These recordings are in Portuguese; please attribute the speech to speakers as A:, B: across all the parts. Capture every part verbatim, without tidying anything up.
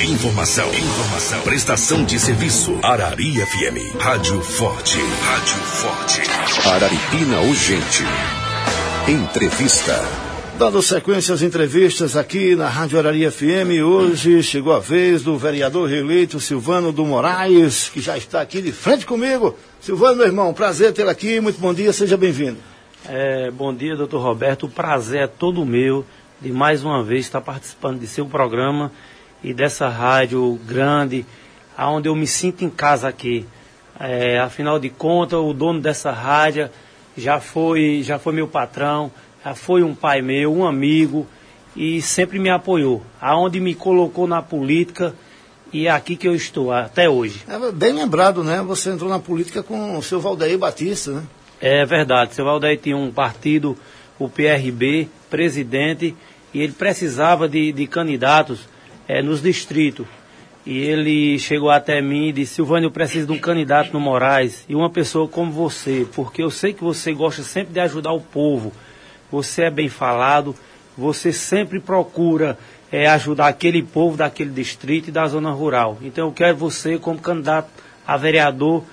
A: Informação. Informação. Prestação de serviço. Arari F M. Rádio Forte. Rádio Forte. Araripina Urgente. Entrevista.
B: Dando sequência às entrevistas aqui na Rádio Arari F M, hoje chegou a vez do vereador reeleito Silvano do Moraes, que já está aqui de frente comigo. Silvano, meu irmão, prazer tê-lo aqui, muito bom dia, seja bem-vindo.
C: É, bom dia, doutor Roberto, o prazer é todo meu de mais uma vez estar participando de seu programa e dessa rádio grande, onde eu me sinto em casa aqui. É, afinal de contas, o dono dessa rádio já foi, já foi meu patrão, já foi um pai meu, um amigo, e sempre me apoiou. Aonde me colocou na política, e é aqui que eu estou, até hoje.
B: É bem lembrado, né? Você entrou na política com o seu Valdeir Batista, né?
C: É verdade, o seu Valdeir tinha um partido, o P R B, presidente, e ele precisava de, de candidatos é, nos distritos. E ele chegou até mim e disse: Silvano, eu preciso de um candidato no Moraes, e uma pessoa como você, porque eu sei que você gosta sempre de ajudar o povo. Você é bem falado, você sempre procura é, ajudar aquele povo daquele distrito e da zona rural. Então eu quero você como candidato a vereador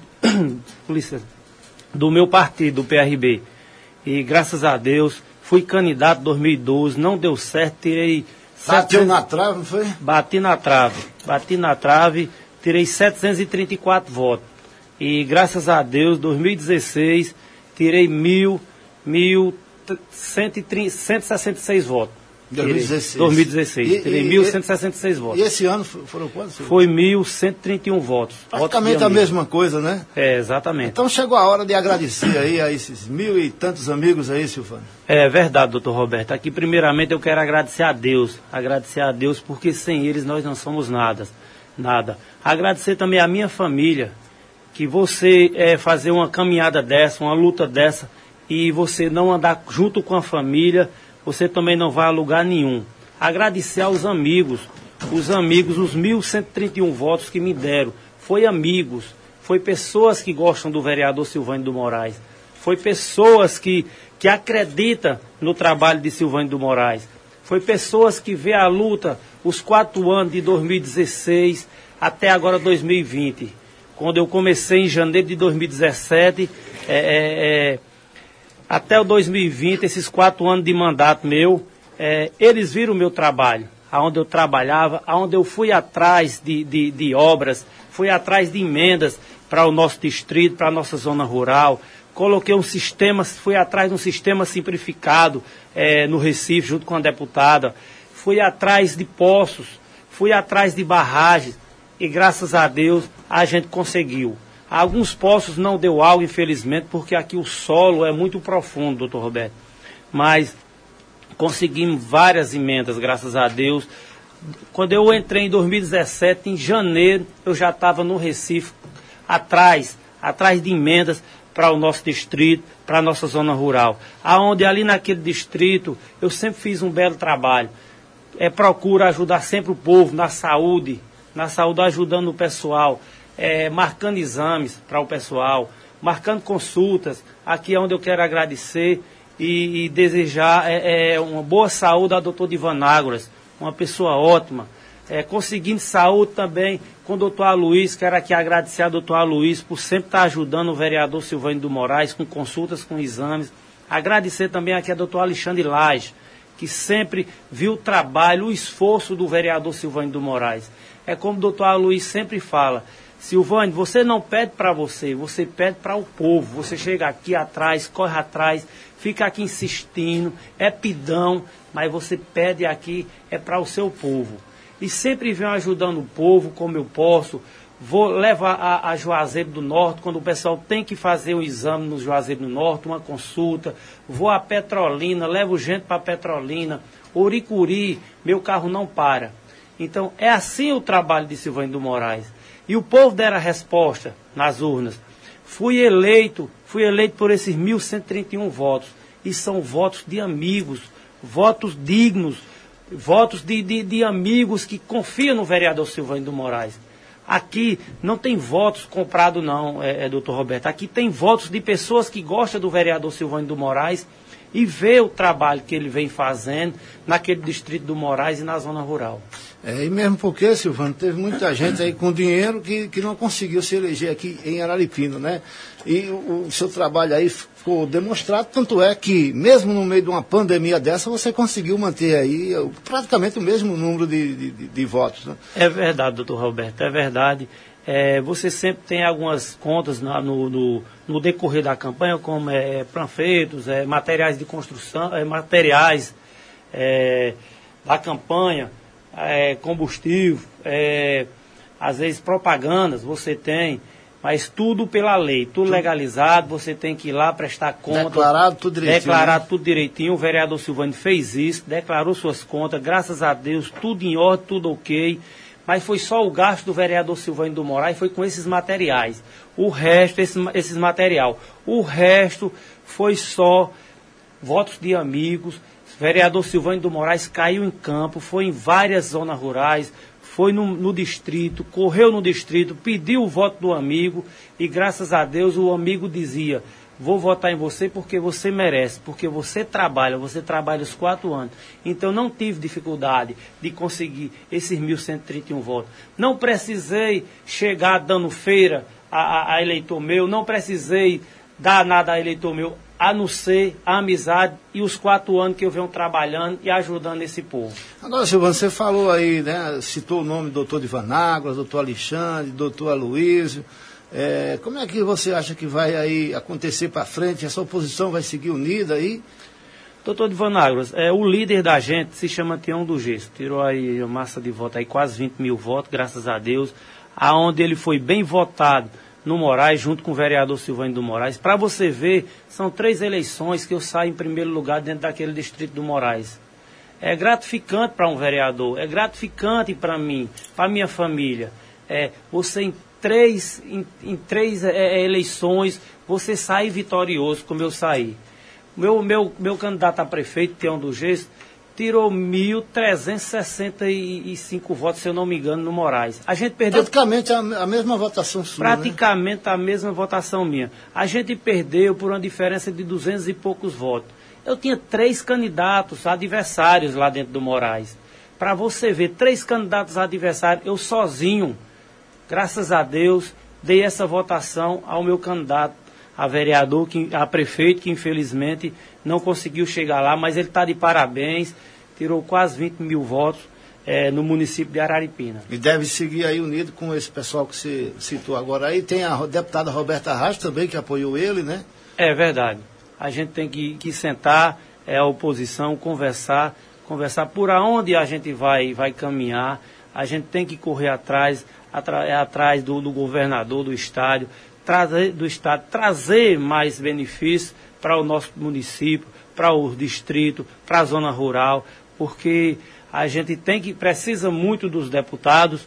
C: do meu partido, do P R B. E graças a Deus, fui candidato em dois mil e doze, não deu certo, tirei...
B: Bateu na trave, não foi?
C: Bati na trave, bati na trave, tirei setecentos e trinta e quatro votos. E graças a Deus, em dois mil e dezesseis, tirei mil, mil... cento e sessenta e seis votos.
B: dois mil e dezesseis.
C: dois mil e dezesseis.
B: E,
C: Terei
B: e,
C: mil cento e sessenta e seis
B: e,
C: votos.
B: E esse ano foram quantos?
C: Foi mil cento e trinta e um votos.
B: Praticamente a mesma coisa, né?
C: É, exatamente.
B: Então chegou a hora de agradecer aí a esses mil e tantos amigos aí, Silvano.
C: É verdade, doutor Roberto. Aqui, primeiramente, eu quero agradecer a Deus. Agradecer a Deus, porque sem eles nós não somos nada. Nada. Agradecer também a minha família, que você é, fazer uma caminhada dessa, uma luta dessa, e você não andar junto com a família, você também não vai a lugar nenhum. Agradecer aos amigos, os amigos, os mil cento e trinta e um votos que me deram. Foi amigos, foi pessoas que gostam do vereador Silvano do Moraes, foi pessoas que, que acreditam no trabalho de Silvano do Moraes, foi pessoas que vê a luta, os quatro anos de dois mil e dezesseis até agora dois mil e vinte. Quando eu comecei em janeiro de dois mil e dezessete, é... é, é até o dois mil e vinte, esses quatro anos de mandato meu, é, eles viram o meu trabalho, aonde eu trabalhava, aonde eu fui atrás de, de, de obras, fui atrás de emendas para o nosso distrito, para a nossa zona rural, coloquei um sistema, fui atrás de um sistema simplificado é, no Recife, junto com a deputada, fui atrás de poços, fui atrás de barragens, e graças a Deus a gente conseguiu. Alguns poços não deu água, infelizmente, porque aqui o solo é muito profundo, doutor Roberto. Mas conseguimos várias emendas, graças a Deus. Quando eu entrei em dois mil e dezessete, em janeiro, eu já estava no Recife, atrás, atrás de emendas para o nosso distrito, para a nossa zona rural. Aonde ali naquele distrito, eu sempre fiz um belo trabalho. É, procuro ajudar sempre o povo na saúde, na saúde ajudando o pessoal. É, marcando exames para o pessoal, marcando consultas. Aqui é onde eu quero agradecer e, e desejar é, é, uma boa saúde ao doutor Divanágoras, uma pessoa ótima. É, conseguindo saúde também com o doutor Aloysio, quero aqui agradecer ao doutor Aloysio por sempre estar ajudando o vereador Silvano do Moraes com consultas, com exames. Agradecer também aqui ao doutor Alexandre Lage, que sempre viu o trabalho, o esforço do vereador Silvano do Moraes. É como o doutor Aloysio sempre fala: Silvano, você não pede para você, você pede para o povo. Você chega aqui atrás, corre atrás, fica aqui insistindo, é pidão, mas você pede aqui, é para o seu povo. E sempre vem ajudando o povo como eu posso. Vou levar a, a Juazeiro do Norte, quando o pessoal tem que fazer um exame no Juazeiro do Norte, uma consulta. Vou a Petrolina, levo gente para Petrolina. Oricuri, meu carro não para. Então, é assim o trabalho de Silvano do Moraes. E o povo deram a resposta nas urnas. Fui eleito, fui eleito por esses mil cento e trinta e um votos. E são votos de amigos, votos dignos, votos de, de, de amigos que confiam no vereador Silvano do Moraes. Aqui não tem votos comprados não, é, é, doutor Roberto. Aqui tem votos de pessoas que gostam do vereador Silvano do Moraes e ver o trabalho que ele vem fazendo naquele distrito do Moraes e na zona rural.
B: É, e mesmo porque, Silvano, teve muita gente aí com dinheiro que, que não conseguiu se eleger aqui em Araripina, né? E o, o seu trabalho aí ficou demonstrado, tanto é que, mesmo no meio de uma pandemia dessa, você conseguiu manter aí praticamente o mesmo número de, de, de, de votos, né?
C: É verdade, doutor Roberto, é verdade. É, você sempre tem algumas contas na, no, no, no decorrer da campanha, como é, panfletos, é, materiais de construção, é, materiais é, da campanha, é, combustível, é, às vezes propagandas você tem, mas tudo pela lei, tudo legalizado, você tem que ir lá prestar conta.
B: Declarado tudo direitinho.
C: Declarado tudo direitinho, o vereador Silvânio fez isso, declarou suas contas, graças a Deus, tudo em ordem, tudo ok. Mas foi só o gasto do vereador Silvânio do Moraes, foi com esses materiais. O resto, esse, esses material. O resto foi só votos de amigos. O vereador Silvânio do Moraes caiu em campo, foi em várias zonas rurais, foi no, no distrito, correu no distrito, pediu o voto do amigo e graças a Deus o amigo dizia: vou votar em você porque você merece, porque você trabalha, você trabalha os quatro anos. Então não tive dificuldade de conseguir esses mil cento e trinta e um votos. Não precisei chegar dando feira a, a, a eleitor meu, não precisei dar nada a eleitor meu, a não ser a amizade e os quatro anos que eu venho trabalhando e ajudando esse povo.
B: Agora, Silvano, você falou aí, né, citou o nome do doutor Divan Águas, doutor Alexandre, doutor Aloísio. É, como é que você acha que vai aí acontecer para frente? Essa oposição vai seguir unida aí?
C: Doutor Divan Águas, é, o líder da gente se chama Tião do Gesto. Tirou aí a massa de voto, aí quase vinte mil votos, graças a Deus, aonde ele foi bem votado no Moraes, junto com o vereador Silvânio do Moraes. Para você ver, são três eleições que eu saio em primeiro lugar dentro daquele distrito do Moraes. É gratificante para um vereador, é gratificante para mim, para minha família. É, você em três, em, em três é, eleições, você sai vitorioso, como eu saí. Meu, meu, meu candidato a prefeito, Tião do Gesto, tirou mil trezentos e sessenta e cinco votos, se eu não me engano, no Moraes. A gente perdeu...
B: Praticamente a, a mesma votação sua,
C: Praticamente
B: né?
C: a mesma votação minha. A gente perdeu por uma diferença de duzentos e poucos votos. Eu tinha três candidatos adversários lá dentro do Moraes. Para você ver, três candidatos adversários, eu sozinho, graças a Deus, dei essa votação ao meu candidato a vereador, que, a prefeito, que infelizmente não conseguiu chegar lá, mas ele está de parabéns, tirou quase vinte mil votos é, no município de Araripina.
B: E deve seguir aí unido com esse pessoal que você citou agora aí. Tem a deputada Roberta Arraes também, que apoiou ele, né?
C: É verdade. A gente tem que, que sentar, é, a oposição, conversar, conversar por aonde a gente vai, vai caminhar. A gente tem que correr atrás, atra, atrás do, do governador do estado, trazer, do estado, trazer mais benefícios para o nosso município, para o distrito, para a zona rural, porque a gente tem que, precisa muito dos deputados.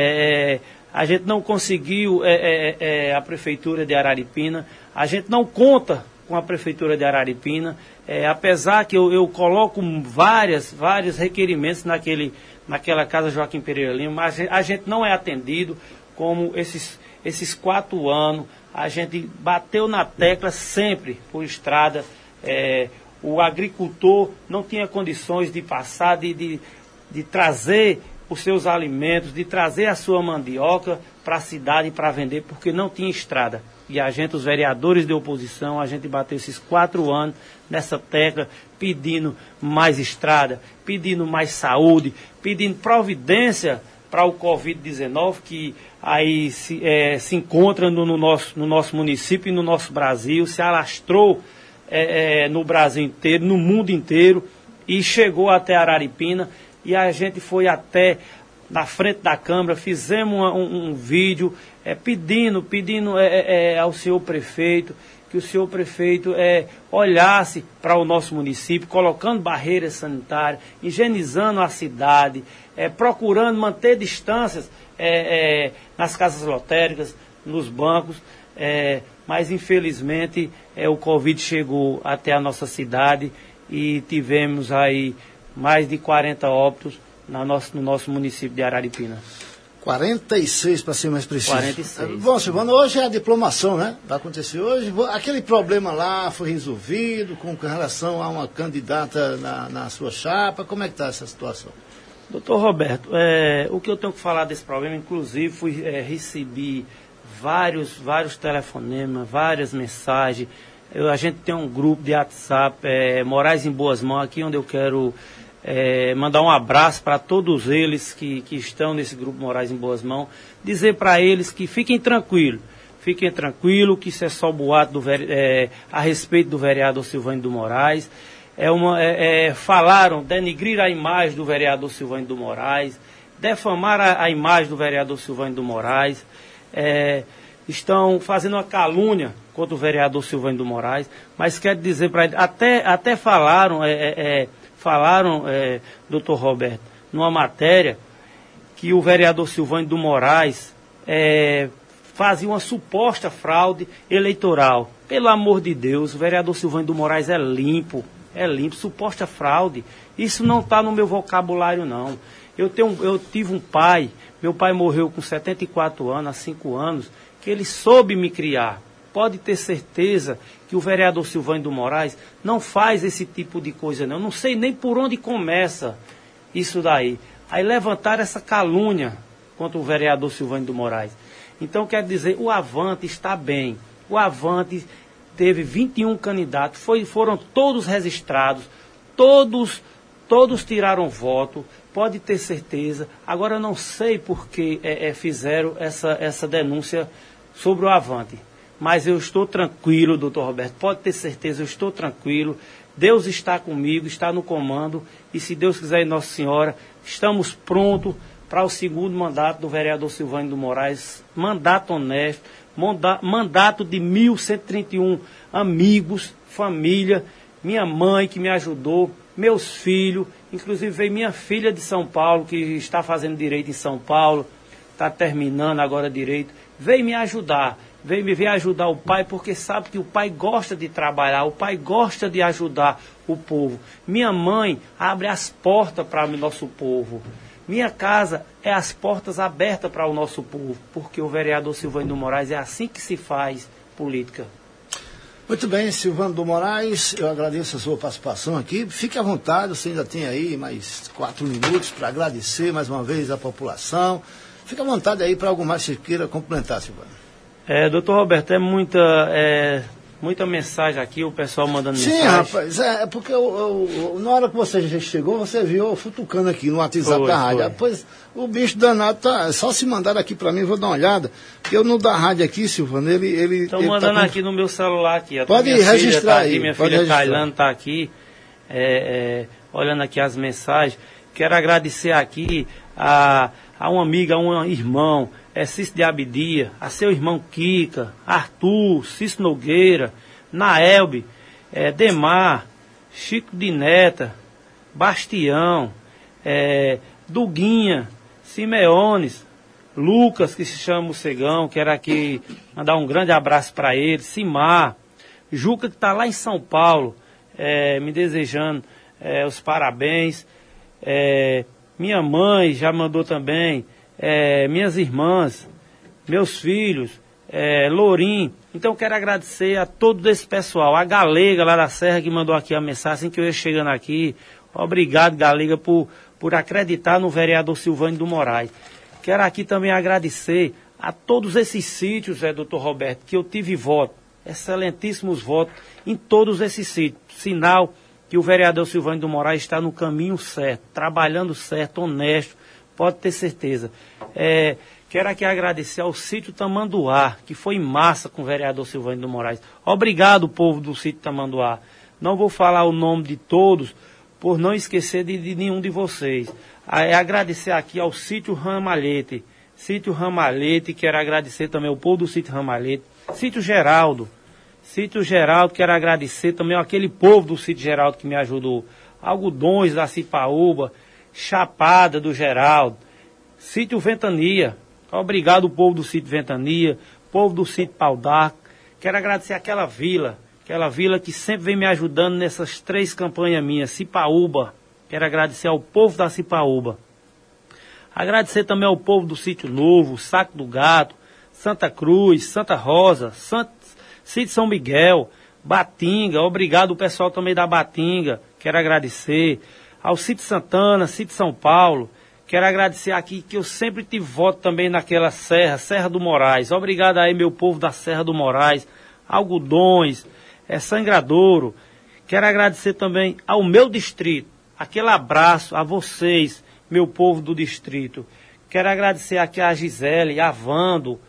C: É, a gente não conseguiu é, é, é, a prefeitura de Araripina, a gente não conta com a prefeitura de Araripina, é, apesar que eu, eu coloco várias, vários requerimentos naquele, naquela casa Joaquim Pereira Lima, mas a gente não é atendido. Como esses, esses quatro anos, a gente bateu na tecla sempre por estrada. É, o agricultor não tinha condições de passar, de, de, de trazer os seus alimentos, de trazer a sua mandioca para a cidade para vender, porque não tinha estrada. E a gente, os vereadores de oposição, a gente bateu esses quatro anos nessa tecla, pedindo mais estrada, pedindo mais saúde, pedindo providência para o covid dezenove, que aí se, é, se encontra no, no, nosso, no nosso município e no nosso Brasil, se alastrou é, é, no Brasil inteiro, no mundo inteiro, e chegou até Araripina, e a gente foi até na frente da Câmara, fizemos uma, um, um vídeo é, pedindo, pedindo é, é, ao senhor prefeito, que o senhor prefeito é, olhasse para o nosso município, colocando barreiras sanitárias, higienizando a cidade, é, procurando manter distâncias é, é, nas casas lotéricas, nos bancos, é, mas infelizmente é, o Covid chegou até a nossa cidade e tivemos aí mais de quarenta óbitos na nosso, no nosso município de Araripina.
B: quarenta e seis para ser mais preciso.
C: quarenta e seis.
B: Bom, Silvano, hoje é a diplomação, né? Vai acontecer hoje. Aquele problema lá foi resolvido com relação a uma candidata na, na sua chapa. Como é que está essa situação?
C: Doutor Roberto, é, o que eu tenho que falar desse problema, inclusive, fui, é, recebi vários, vários telefonemas, várias mensagens. Eu, a gente tem um grupo de WhatsApp, é, Moraes em Boas Mãos, aqui onde eu quero é, mandar um abraço para todos eles que, que estão nesse grupo Moraes em Boas Mãos, dizer para eles que fiquem tranquilos, fiquem tranquilos, que isso é só boato do, é, a respeito do vereador Silvânio do Moraes. É uma, é, é, falaram, denigrir a imagem do vereador Silvânio do Moraes, defamar a, a imagem do vereador Silvânio do Moraes, é, estão fazendo uma calúnia contra o vereador Silvânio do Moraes, mas quero dizer para ele, até, até falaram, é, é, falaram, é, doutor Roberto, numa matéria, que o vereador Silvânio do Moraes é, fazia uma suposta fraude eleitoral. Pelo amor de Deus, o vereador Silvânio do Moraes é limpo. É limpo, suposta fraude. Isso não está no meu vocabulário, não. Eu, tenho, eu tive um pai, meu pai morreu com setenta e quatro anos, há cinco anos, que ele soube me criar. Pode ter certeza que o vereador Silvânio do Moraes não faz esse tipo de coisa, não. Eu não sei nem por onde começa isso daí. Aí levantaram essa calúnia contra o vereador Silvânio do Moraes. Então, quer dizer, o Avante está bem. O Avante teve vinte e um candidatos, foi, foram todos registrados, todos, todos tiraram voto, pode ter certeza. Agora eu não sei por que é, é, fizeram essa, essa denúncia sobre o Avante, mas eu estou tranquilo, doutor Roberto, pode ter certeza, eu estou tranquilo. Deus está comigo, está no comando, e se Deus quiser e Nossa Senhora, estamos prontos para o segundo mandato do vereador Silvânio do Moraes, mandato honesto, mandato de mil cento e trinta e um amigos, família, minha mãe que me ajudou, meus filhos, inclusive veio minha filha de São Paulo, que está fazendo direito em São Paulo, está terminando agora direito, veio me ajudar, veio me ver ajudar o pai, porque sabe que o pai gosta de trabalhar, o pai gosta de ajudar o povo. Minha mãe abre as portas para o nosso povo. Minha casa é as portas abertas para o nosso povo, porque o vereador Silvânio do Moraes é assim que se faz política.
B: Muito bem, Silvano do Moraes, eu agradeço a sua participação aqui. Fique à vontade, você ainda tem aí mais quatro minutos para agradecer mais uma vez a população. Fique à vontade aí para algo mais que você queira complementar, Silvano.
C: É, doutor Roberto, é muita, é, muita mensagem aqui, o pessoal mandando
B: Sim,
C: mensagem.
B: Sim, rapaz, é porque eu, eu, na hora que você já chegou, você viu eu futucando aqui no WhatsApp foi, da rádio. Depois o bicho danado tá, só se mandar aqui para mim, vou dar uma olhada, porque eu não da rádio aqui, Silvano, ele... ele
C: Estão mandando tá com... aqui no meu celular aqui.
B: Pode
C: minha
B: registrar
C: filha tá
B: aí.
C: Aqui, minha
B: pode
C: filha
B: registrar.
C: Tailândia está aqui, é, é, olhando aqui as mensagens. Quero agradecer aqui a, a uma amiga, a um irmão, é Cício de Abidia, a seu irmão Kika, Arthur, Cício Nogueira, Naelbe, é, Demar, Chico de Neta, Bastião, é, Duguinha, Simeones, Lucas, que se chama Mocegão, quero aqui mandar um grande abraço para ele, Simar, Juca, que está lá em São Paulo, é, me desejando é, os parabéns, é, minha mãe já mandou também, é, minhas irmãs, meus filhos, é, Lourim. Então quero agradecer a todo esse pessoal, a Galega lá da Serra que mandou aqui a mensagem, assim que eu ia chegando aqui. Obrigado, Galega, por, por acreditar no vereador Silvânio do Moraes. Quero aqui também agradecer a todos esses sítios, é, doutor Roberto, que eu tive voto, excelentíssimos votos em todos esses sítios. Sinal que o vereador Silvânio do Moraes está no caminho certo, trabalhando certo, honesto, pode ter certeza. É, quero aqui agradecer ao sítio Tamanduá, que foi em massa com o vereador Silvânio do Moraes. Obrigado, povo do sítio Tamanduá. Não vou falar o nome de todos, por não esquecer de, de nenhum de vocês. É agradecer aqui ao sítio Ramalhete. Sítio Ramalhete, quero agradecer também ao povo do sítio Ramalhete. Sítio Geraldo. Sítio Geraldo, quero agradecer também àquele povo do sítio Geraldo que me ajudou. Algodões da Cipaúba, Chapada do Geraldo, Sítio Ventania. Obrigado, povo do sítio Ventania, povo do sítio Pau d'Arco. Quero agradecer àquela vila, aquela vila que sempre vem me ajudando nessas três campanhas minhas, Cipaúba. Quero agradecer ao povo da Cipaúba. Agradecer também ao povo do Sítio Novo, Saco do Gato, Santa Cruz, Santa Rosa, Sant... Sítio São Miguel, Batinga, obrigado o pessoal também da Batinga, quero agradecer. Ao Sítio Santana, Sítio São Paulo, quero agradecer aqui que eu sempre tive voto também naquela serra, Serra do Moraes. Obrigado aí meu povo da Serra do Moraes, Algodões, é, Sangradouro. Quero agradecer também ao meu distrito, aquele abraço a vocês, meu povo do distrito. Quero agradecer aqui a Gisele, a Vando,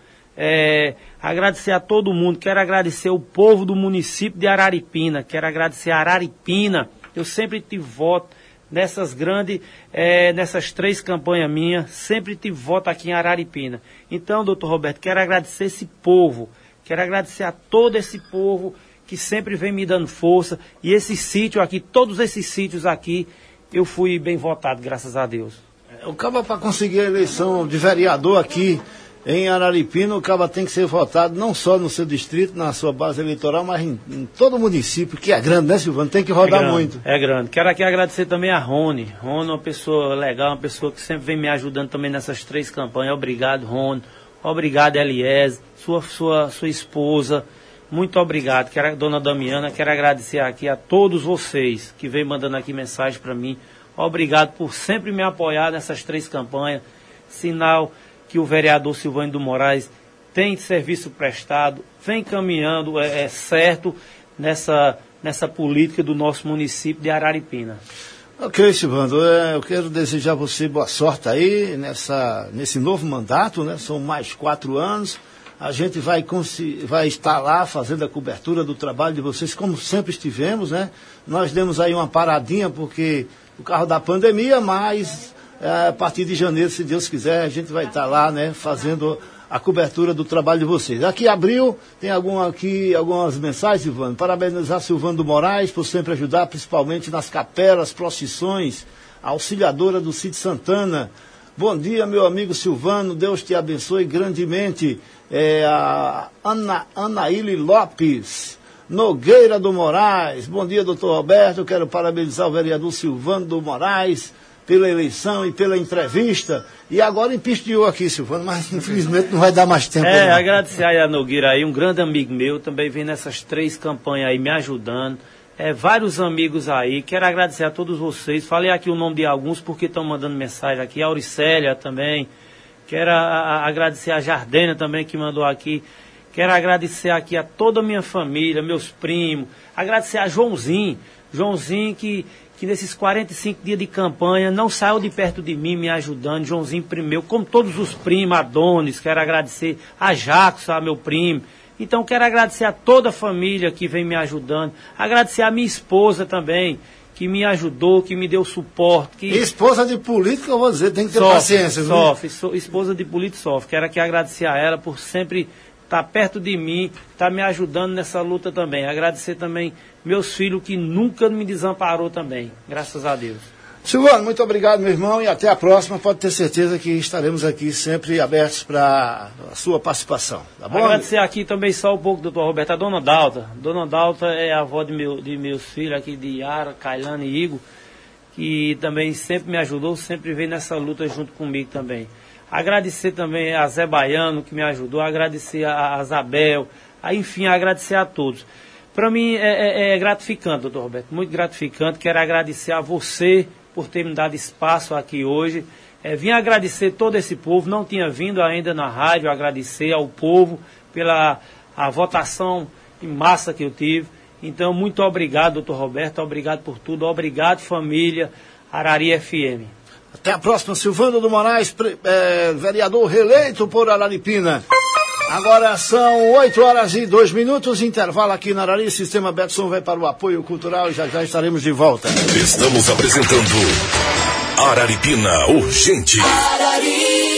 C: é, agradecer a todo mundo. Quero agradecer o povo do município de Araripina, quero agradecer a Araripina. Eu sempre tive voto nessas grandes, é, nessas três campanhas minhas, sempre tive voto aqui em Araripina. Então, doutor Roberto, quero agradecer esse povo, quero agradecer a todo esse povo que sempre vem me dando força. E esse sítio aqui, todos esses sítios aqui, eu fui bem votado, graças a Deus.
B: O cabo para conseguir a eleição de vereador aqui em Araripina, o cabo tem que ser votado não só no seu distrito, na sua base eleitoral, mas em, em todo o município, que é grande, né, Silvano? Tem que rodar
C: é grande,
B: muito.
C: É grande. Quero aqui agradecer também a Rony. Rony é uma pessoa legal, uma pessoa que sempre vem me ajudando também nessas três campanhas. Obrigado, Rony. Obrigado, Eliese, sua, sua, sua esposa. Muito obrigado. Quero, dona Damiana, quero agradecer aqui a todos vocês que vêm mandando aqui mensagem para mim. Obrigado por sempre me apoiar nessas três campanhas. Sinal que o vereador Silvânio do Moraes tem serviço prestado, vem caminhando é, é certo nessa, nessa política do nosso município de Araripina.
B: Ok, Silvano, eu quero desejar a você boa sorte aí nessa, nesse novo mandato, né? São mais quatro anos. A gente vai, vai estar lá fazendo a cobertura do trabalho de vocês, como sempre estivemos, né? Nós demos aí uma paradinha porque o carro da pandemia, mas é, a partir de janeiro, se Deus quiser, a gente vai estar lá, né, fazendo a cobertura do trabalho de vocês. Aqui abriu, tem alguma, aqui, algumas mensagens, Silvano. Parabenizar Silvano do Moraes por sempre ajudar, principalmente nas capelas, procissões, auxiliadora do Sítio Santana. Bom dia, meu amigo Silvano, Deus te abençoe grandemente. É, a Ana, Anaíli Lopes Nogueira do Moraes. Bom dia, doutor Roberto. Eu quero parabenizar o vereador Silvano do Moraes pela eleição e pela entrevista. E agora empisteou aqui, Silvano, mas infelizmente não vai dar mais tempo.
C: É,
B: não.
C: Agradecer aí a Nogueira aí, um grande amigo meu, também vem nessas três campanhas aí me ajudando. É, vários amigos aí, quero agradecer a todos vocês. Falei aqui o nome de alguns porque estão mandando mensagem aqui, a Auricélia também. Quero a, a, agradecer a Jardênia também que mandou aqui. Quero agradecer aqui a toda a minha família, meus primos. Agradecer a Joãozinho, Joãozinho que, que nesses quarenta e cinco dias de campanha não saiu de perto de mim me ajudando. Joãozinho primeiro, como todos os primos, Adonis, quero agradecer a Jacques, meu primo. Então quero agradecer a toda a família que vem me ajudando. Agradecer a minha esposa também, que me ajudou, que me deu suporte. Que...
B: Esposa de político, eu vou dizer, tem que ter
C: sofre,
B: paciência.
C: Sofre, so, esposa de político sofre. Quero aqui agradecer a ela por sempre estar perto de mim, estar me ajudando nessa luta também. Agradecer também meus filhos que nunca me desamparou também, graças a Deus.
B: Silvano, muito obrigado, meu irmão, e até a próxima. Pode ter certeza que estaremos aqui sempre abertos para a sua participação. Tá bom?
C: Agradecer aqui também só um pouco, doutor Roberto, a dona Dalta. Dona Dalta é a avó de, meu, de meus filhos aqui, de Yara, Kailane e Igor, que também sempre me ajudou, sempre veio nessa luta junto comigo também. Agradecer também a Zé Baiano, que me ajudou, agradecer a, a Isabel, a, enfim, agradecer a todos. Para mim é, é, é gratificante, doutor Roberto, muito gratificante. Quero agradecer a você por ter me dado espaço aqui hoje. É, vim agradecer todo esse povo, não tinha vindo ainda na rádio, agradecer ao povo pela a votação em massa que eu tive. Então, muito obrigado, doutor Roberto, obrigado por tudo, obrigado, família Araria F M.
B: Até a próxima, Silvano do Moraes, é, vereador reeleito por Araripina. Agora são oito horas e dois minutos, intervalo aqui na Arari, Sistema Betson vai para o apoio cultural e já já estaremos de volta.
A: Estamos apresentando Araripina Urgente. Arari.